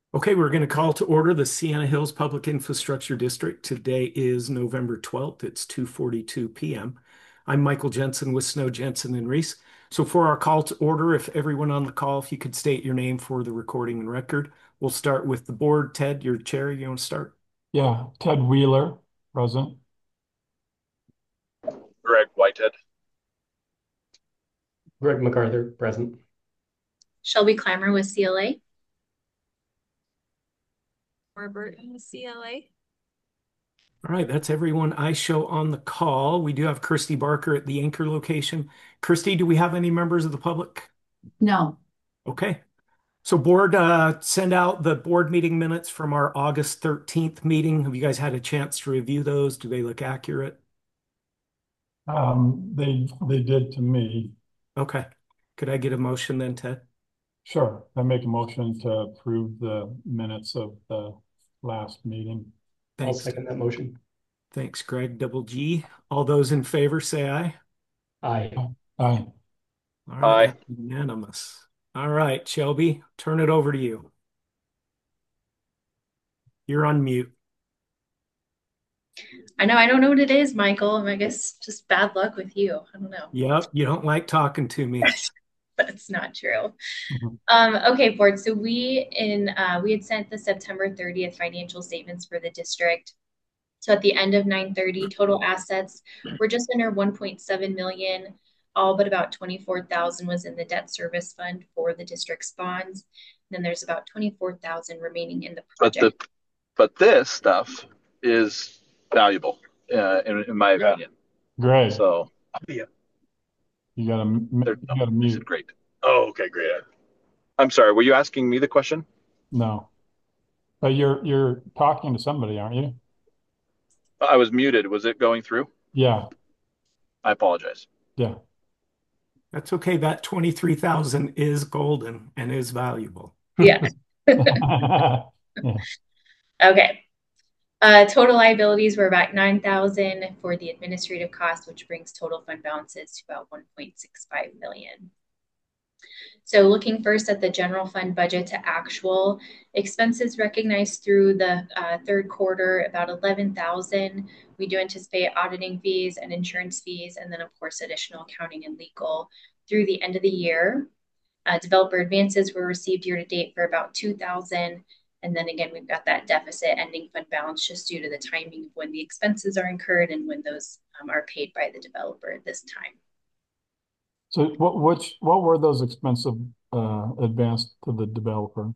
Okay, we're going to call to order the Sienna Hills Public Infrastructure District. Today is November 12th. It's 2:42 p.m. I'm Michael Jensen with Snow Jensen and Reese. So for our call to order, if everyone on the call, if you could state your name for the recording and record. We'll start with the board. Ted, your chair, you want to start? Yeah, Ted Wheeler, present. Greg Whitehead. Greg MacArthur, present. Shelby Clymer with CLA. Laura Burton with CLA. All right, that's everyone I show on the call. We do have Kirsty Barker at the anchor location. Kirsty, do we have any members of the public? No. Okay. So board, send out the board meeting minutes from our August 13th meeting. Have you guys had a chance to review those? Do they look accurate? They did to me. Okay. Could I get a motion then, Ted? Sure, I make a motion to approve the minutes of the last meeting. I'll Thanks. second that motion. Thanks, Greg. Double G. All those in favor say aye. Aye. Aye. All right, Aye. that's unanimous. All right, Shelby, turn it over to you. You're on mute. I know, I don't know what it is, Michael. I guess just bad luck with you. I don't know, Yep, you don't like talking to me. but it's not true. Mhm. Okay, board. So we had sent the September 30th financial statements for the district. So at the end of 9/30, total assets were just under 1.7 million. All but about 24,000 was in the debt service fund for the district's bonds. And then there's about 24,000 remaining in the But project. this stuff is valuable, in my Yeah. opinion. Great. So yeah, You got to no, this is mute. great. Oh, okay, great. I'm sorry. Were you asking me the question? No, but you're talking to somebody, aren't you? I was muted. Was it going through? Yeah, I apologize. yeah. That's okay. That 23,000 is golden and is valuable. Yeah. Yeah. Okay. Total liabilities were about 9,000 for the administrative cost, which brings total fund balances to about 1.65 million. So looking first at the general fund budget to actual expenses recognized through the third quarter, about 11,000. We do anticipate auditing fees and insurance fees, and then of course additional accounting and legal through the end of the year. Developer advances were received year to date for about 2,000. And then again, we've got that deficit ending fund balance just due to the timing of when the expenses are incurred and when those are paid by the developer at this time. So what were those expensive advanced to the developer?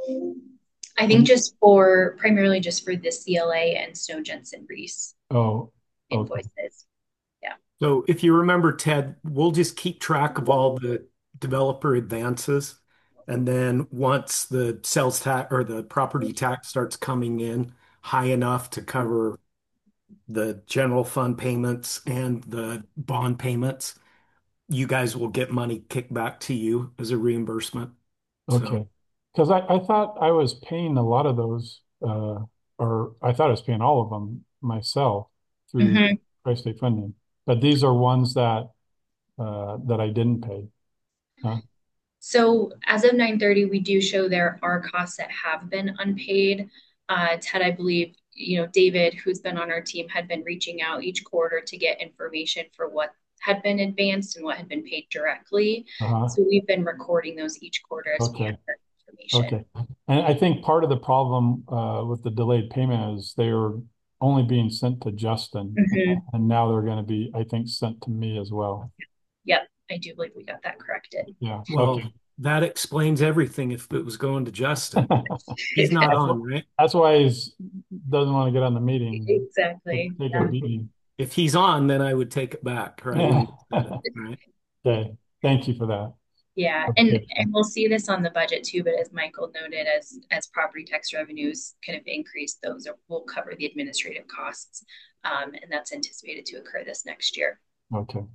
I think just for primarily just for the CLA and Snow Jensen Reese Oh, okay. invoices. Yeah. So if you remember, Ted, we'll just keep track of all the developer advances. And then once the sales tax or the property tax starts coming in high enough to cover the general fund payments and the bond payments, you guys will get money kicked back to you as a reimbursement. So, Okay. Because I thought I was paying a lot of those, or I thought I was paying all of them myself through Mhm. Tri-State funding. But these are ones that I didn't pay. Huh? So as of 9/30, we do show there are costs that have been unpaid. Ted, I believe, David, who's been on our team, had been reaching out each quarter to get information for what had been advanced and what had been paid directly. Uh-huh. So we've been recording those each quarter as we have Okay. that information. Okay. And I think part of the problem with the delayed payment is they were only being sent to Justin, Mhm. and now they're going to be, I think, sent to me as well. Yep, I do believe we got that corrected. Yeah. well, Okay. that explains everything if it was going to Justin. He's not That's on, right? that's why he's doesn't want to get on the meeting. Exactly. Take a Yeah. beating. If he's on, then I would take it back, right? When you said it, right? Okay. Thank you for that. Yeah, Okay. and we'll see this on the budget too, but as Michael noted, as property tax revenues kind of increase, will cover the administrative costs. And that's anticipated to occur this next year. Okay.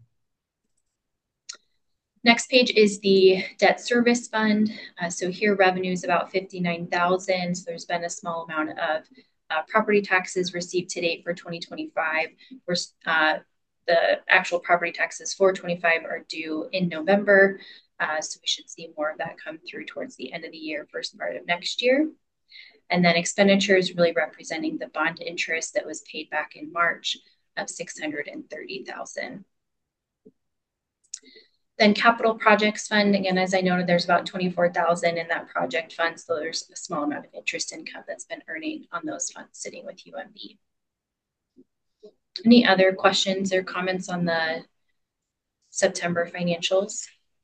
Next page is the debt service fund. So here revenue is about 59,000. So there's been a small amount of property taxes received to date for 2025. The actual property taxes for 25 are due in November. So we should see more of that come through towards the end of the year, first part of next year. And then expenditures really representing the bond interest that was paid back in March of $630,000. Then capital projects fund, again, as I noted, there's about $24,000 in that project fund. So there's a small amount of interest income that's been earning on those funds sitting with UMB. Any other questions or comments on the September financials?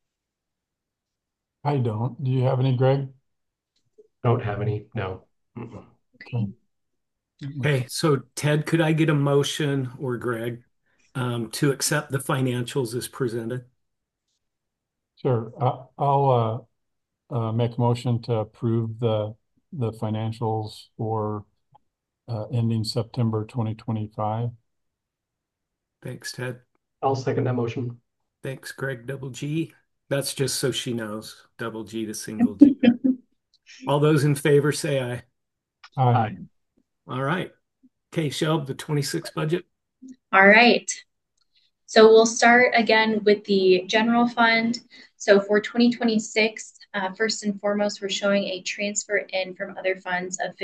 I don't. Do you have any, Greg? Don't have any, no. Okay. Okay, so Ted, could I get a motion, or Greg, to accept the financials as presented? Sure. I'll make a motion to approve the financials for ending September 2025. Thanks, Ted. I'll second that motion. Thanks, Greg, double G. That's just so she knows, double G to single G. All those in favor say aye. Aye. All right. Okay, Shelb, the 26 budget. All right. So we'll start again with the general fund. So for 2026, first and foremost, we're showing a transfer in from other funds of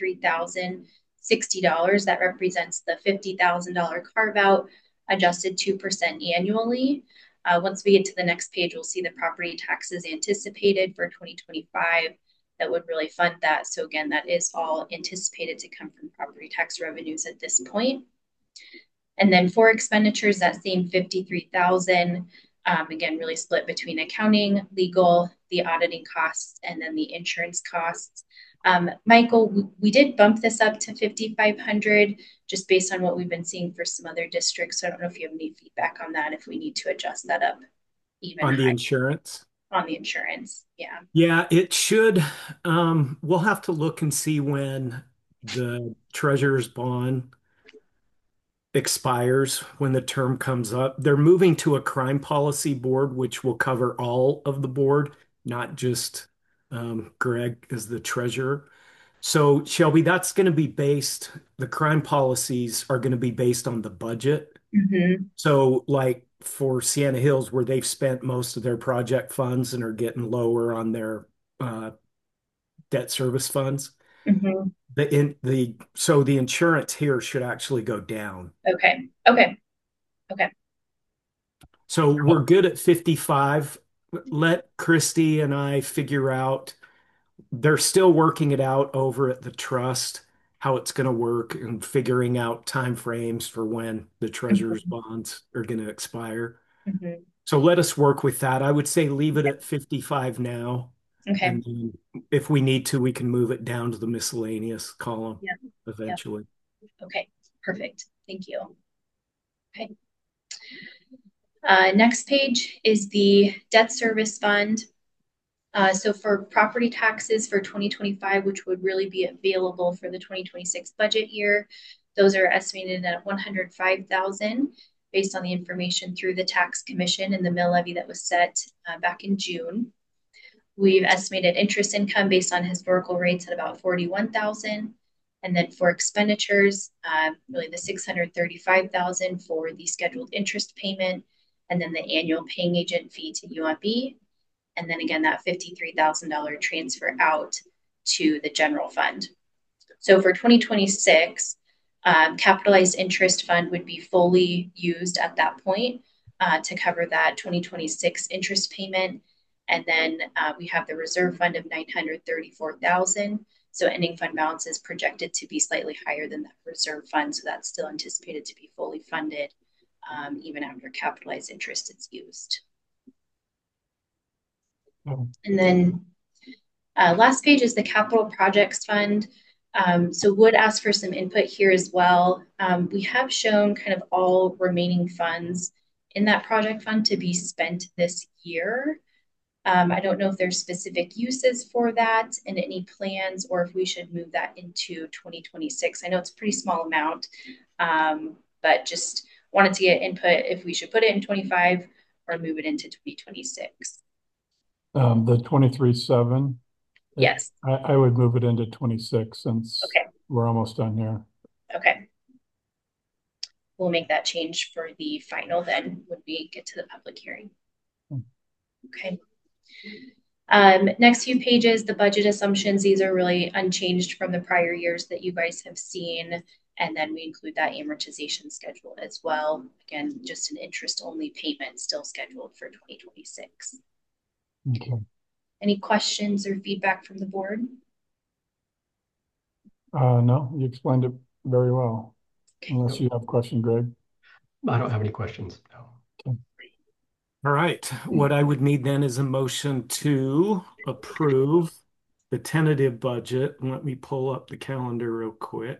$53,060. That represents the $50,000 carve out, adjusted 2% annually. Once we get to the next page, we'll see the property taxes anticipated for 2025 that would really fund that. So again, that is all anticipated to come from property tax revenues at this point. And then for expenditures, that same 53,000, again, really split between accounting, legal, the auditing costs, and then the insurance costs. Michael, we did bump this up to 5,500 just based on what we've been seeing for some other districts. So I don't know if you have any feedback on that, if we need to adjust that up even On the higher. insurance? On the insurance, yeah. Yeah, it should. We'll have to look and see when the treasurer's bond expires, when the term comes up. They're moving to a crime policy board, which will cover all of the board, not just Greg as the treasurer. So, Shelby, that's going to be based, the crime policies are going to be based on the budget. Mm-hmm. So, like for Sienna Hills, where they've spent most of their project funds and are getting lower on their uh, debt service funds, Mm-hmm. so the insurance here should actually go down. Okay. Okay. Okay. So we're good at 55. Let Christy and I figure out. They're still working it out over at the trust, how it's going to work and figuring out timeframes for when the treasurer's bonds are going to expire. Mm-hmm. So let us work with that. I would say leave it at 55 now. Okay. And then if we need to, we can move it down to the miscellaneous column Yep. eventually. Okay. Perfect. Thank you. Okay. Next page is the debt service fund. So for property taxes for 2025, which would really be available for the 2026 budget year, those are estimated at 105,000 based on the information through the tax commission and the mill levy that was set back in June. We've estimated interest income based on historical rates at about 41,000. And then for expenditures, really the 635,000 for the scheduled interest payment, and then the annual paying agent fee to UMB. And then again, that $53,000 transfer out to the general fund. So for 2026, capitalized interest fund would be fully used at that point to cover that 2026 interest payment. And then we have the reserve fund of 934,000. So ending fund balance is projected to be slightly higher than that reserve fund. So that's still anticipated to be fully funded even after capitalized interest is used. And then last page is the capital projects fund. So would ask for some input here as well. We have shown kind of all remaining funds in that project fund to be spent this year. I don't know if there's specific uses for that and any plans, or if we should move that into 2026. I know it's a pretty small amount, but just wanted to get input if we should put it in 25 or move it into 2026. The 23.7. Yes. I would move it into 26 since Okay. we're almost done here. Okay. We'll make that change for the final then when we get to the public hearing. Okay. Next few pages, the budget assumptions, these are really unchanged from the prior years that you guys have seen. And then we include that amortization schedule as well. Again, just an interest-only payment still scheduled for 2026. Okay. Any questions or feedback from the board? No, you explained it very well. Unless you have a question, Greg. I don't have any questions. No. Okay. All right. What I would need then is a motion to approve the tentative budget. Let me pull up the calendar real quick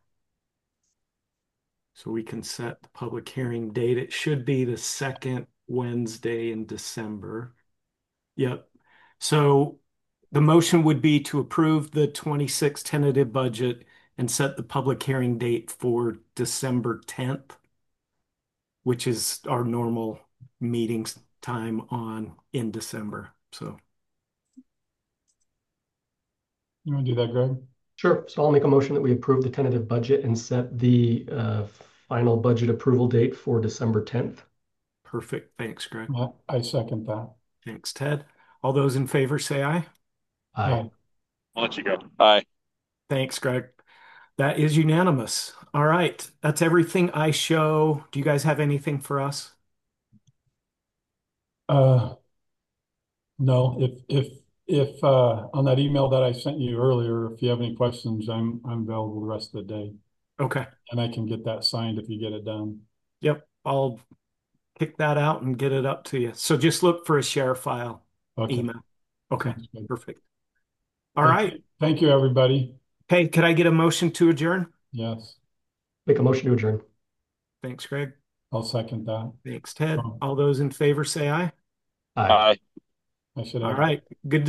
so we can set the public hearing date. It should be the second Wednesday in December. Yep. So the motion would be to approve the 26 tentative budget and set the public hearing date for December 10th, which is our normal meetings time in December. So You want to do that, Greg? Sure. So I'll make a motion that we approve the tentative budget and set the final budget approval date for December 10th. perfect. Thanks, Greg. I second that. Thanks, Ted. All those in favor say aye. Aye. I'll let you go. Aye. Thanks, Greg. That is unanimous. All right. That's everything I show. Do you guys have anything for us? No, if on that email that I sent you earlier, if you have any questions, I'm available the rest of the day, Okay. and I can get that signed if you get it done. Yep. I'll kick that out and get it up to you. So just look for a share file Okay. email. Okay. Sounds good. Perfect. All right. Thank you, everybody. Hey, could I get a motion to adjourn? Yes, Make a motion to adjourn. Thanks, Greg. I'll second that. Thanks, Ted. Oh. All those in favor say aye. Aye. Aye. I should All have. right. Good to